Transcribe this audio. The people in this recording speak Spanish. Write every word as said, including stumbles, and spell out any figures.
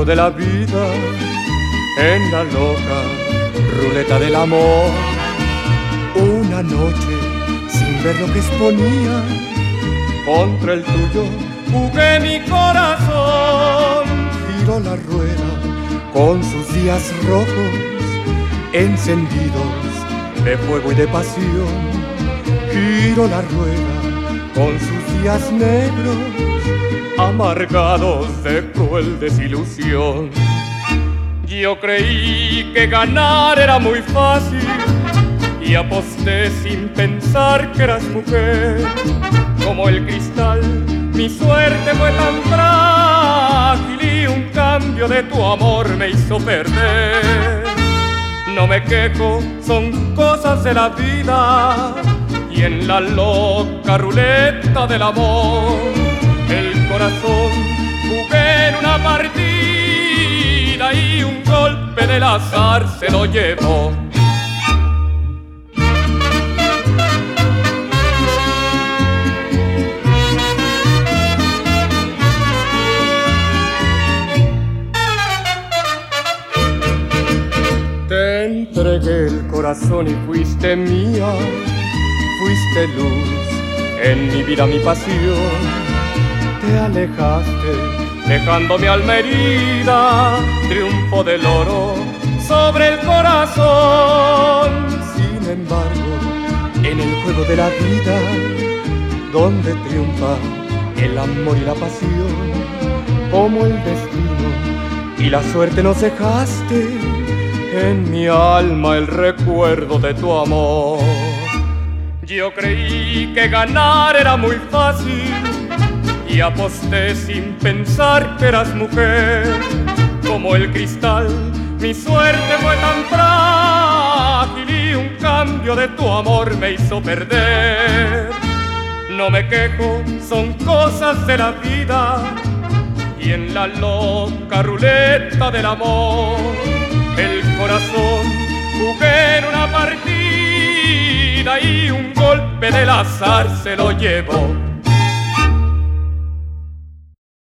de la vida, en la loca ruleta del amor. Una noche, sin ver lo que exponía, contra el tuyo jugué mi corazón. Giró la rueda con sus días rojos, encendidos de fuego y de pasión. Giró la rueda con sus días negros, amargados de cruel desilusión. Yo creí que ganar era muy fácil y aposté sin pensar que eras mujer. Como el cristal, mi suerte fue tan frágil y un cambio de tu amor me hizo perder. No me quejo, son cosas de la vida, y en la loca ruleta del amor el corazón jugué en una partida y un golpe del azar se lo llevó. Te entregué el corazón y fuiste mía, fuiste luz en mi vida, mi pasión. Te alejaste dejando mi alma herida, triunfo del oro sobre el corazón. Sin embargo, en el juego de la vida, donde triunfa el amor y la pasión, como el destino y la suerte nos dejaste, en mi alma el recuerdo de tu amor. Yo creí que ganar era muy fácil y aposté sin pensar que eras mujer. Como el cristal, mi suerte fue tan frágil y un cambio de tu amor me hizo perder. No me quejo, son cosas de la vida, y en la loca ruleta del amor el corazón jugué en una partida y un golpe del azar se lo llevó.